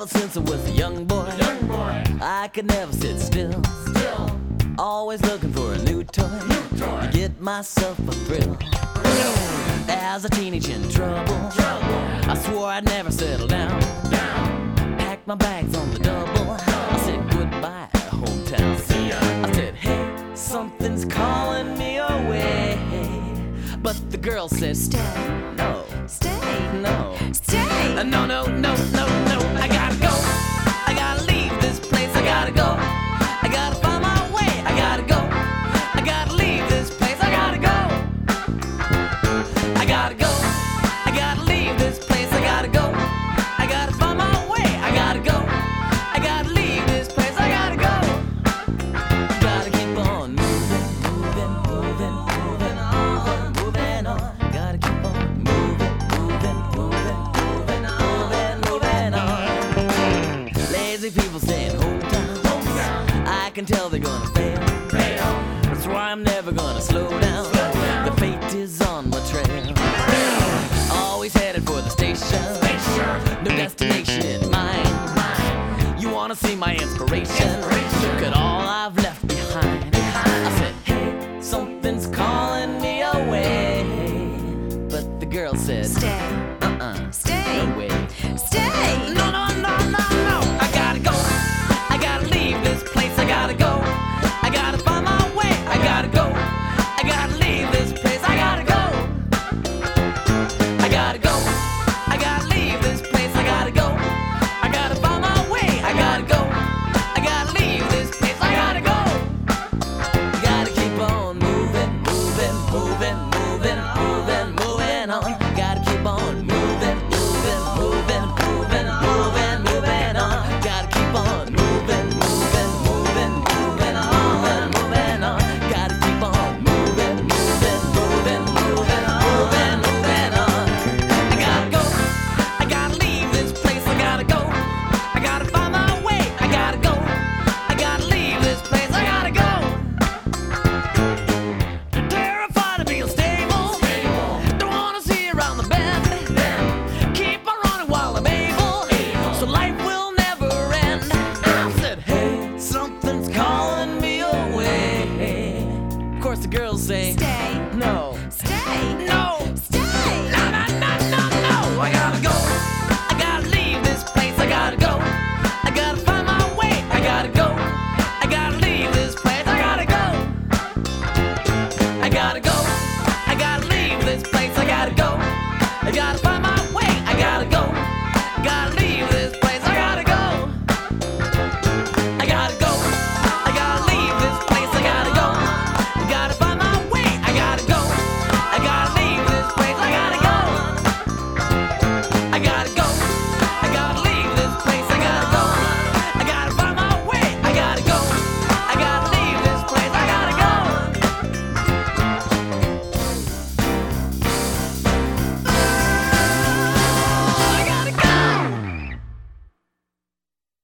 since I was a young boy, I could never sit still. Always looking for a new toy to get myself a thrill. As a teenage in trouble, I swore I'd never settle down. Packed my bags on the double. I said goodbye, hometown. I said, hey, something's calling me away. But the girl said, stay. No. Stay. No. Stay. No, no, no, no, no. I gotta go. I gotta leave this place. I gotta go. I gotta find my way. I gotta go. I gotta leave this place. I gotta go. I gotta go. I gotta leave this place. I gotta go. I gotta find my way. I gotta go. I gotta leave this place. I gotta go. Gotta keep on moving, moving, moving, moving on, moving on. Gotta keep on moving, moving, moving, moving on, moving on. Lazy people saying hometown. I can tell they're gonna fail. That's why I'm never gonna slow down. The fate is on my trail. Always headed for the station. No destination in mind. You wanna see my inspiration? Look at all I've left behind. I said, hey, something's calling me away. But the girl said, Stay. Stay. no way. Stay. No, no, no, no, no. I gotta go. I gotta leave this place. I gotta go. I gotta find my way. I gotta go. I gotta leave this place. I gotta go. I gotta go. I gotta leave this place. I gotta go. I gotta find my way. I gotta go. I gotta leave this place. I gotta go. Gotta keep on moving, moving, moving, moving, moving, moving on. Gotta keep on moving, moving, moving, moving, moving, moving on. Gotta keep on moving, moving, moving, moving on, moving on. Gotta keep on moving, moving, moving, moving on, moving on. I gotta go. I gotta leave this place. I gotta go. I gotta find my way. I gotta go. I gotta leave this place. I gotta go. Terrified of being stable. Don't wanna see around the bend. Keep on running while I'm able. So life will never end. I said, hey, something's calling me away. Of course the girls say, Stay. no. Stay. No. Stay. No, no, no, no, no. I gotta go. I gotta leave this place. I gotta go. I gotta find my way. I gotta go. I gotta leave this place. I gotta go. I gotta go. I gotta leave this place. I gotta go. I gotta find my